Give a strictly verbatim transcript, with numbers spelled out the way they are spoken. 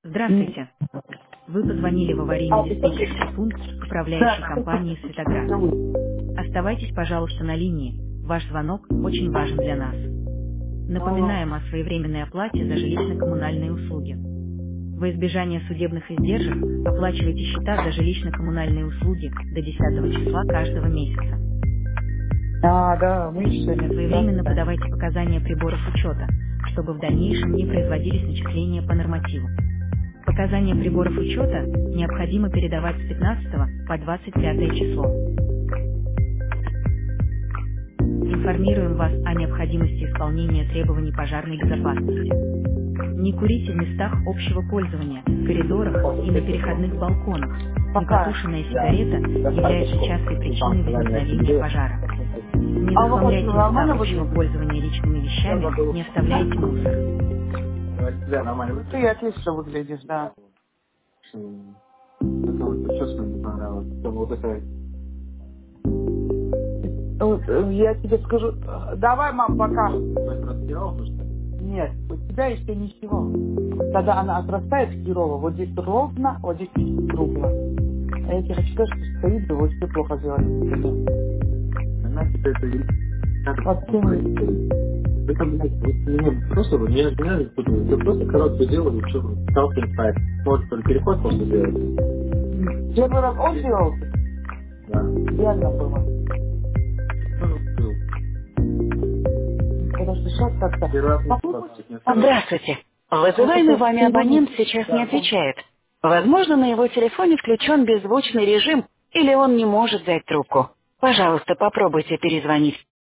М. Здравствуйте. Вы позвонили в А, ты слышишь? аварийно-диспетчерский пункт управляющей Да. компании «Светоград». Оставайтесь, пожалуйста, на линии. Ваш звонок очень важен для нас. Ага. Напоминаем о своевременной оплате за жилищно-коммунальные услуги. Во избежание судебных издержек оплачивайте счета за жилищно-коммунальные услуги до десятого числа каждого месяца. А, да, мы еще не Своевременно да. подавайте показания приборов учета, чтобы в дальнейшем не производились начисления по нормативу. Показания приборов учета необходимо передавать с пятнадцатого по двадцать пятое число. Информируем вас о необходимости исполнения требований пожарной безопасности. Не курите в местах общего пользования, в коридорах и на переходных балконах. Пока. Непотушенная сигарета является частой причиной возникновения пожара. Не А вы хоть захламляйте места нормально общего выглядите? пользования личными вещами, не оставляйте мусор. Да, нормально. Ты отлично выглядишь, да. М, Это вот честно не понравилось. Это вот такая... Ну, э, Я тебе скажу, э, давай, мам, пока. Ты простирал, то что ли? Нет, у тебя еще ничего. Когда она отрастает херово, вот здесь ровно, вот здесь кругло. А я тебе хочу сказать, что стоит, и вот все плохо делать. Она тебе это и- надо Вот ты посмотреть. Это, блядь, вот мне просто, вот меня, меня не путают. Это просто короткое дело, и что, сталкиваем сайт. Может, только переход можно сделать? первый раз он делал, Да. реально было. Ну, ну, Потому что сейчас как-то... первый раз не Попробуйте. спрашивать, не сразу. Здравствуйте. Вот Вызываемый это вами сегодня... абонент сейчас не отвечает. Возможно, на его телефоне включен беззвучный режим, или он не может взять трубку. Пожалуйста, попробуйте перезвонить.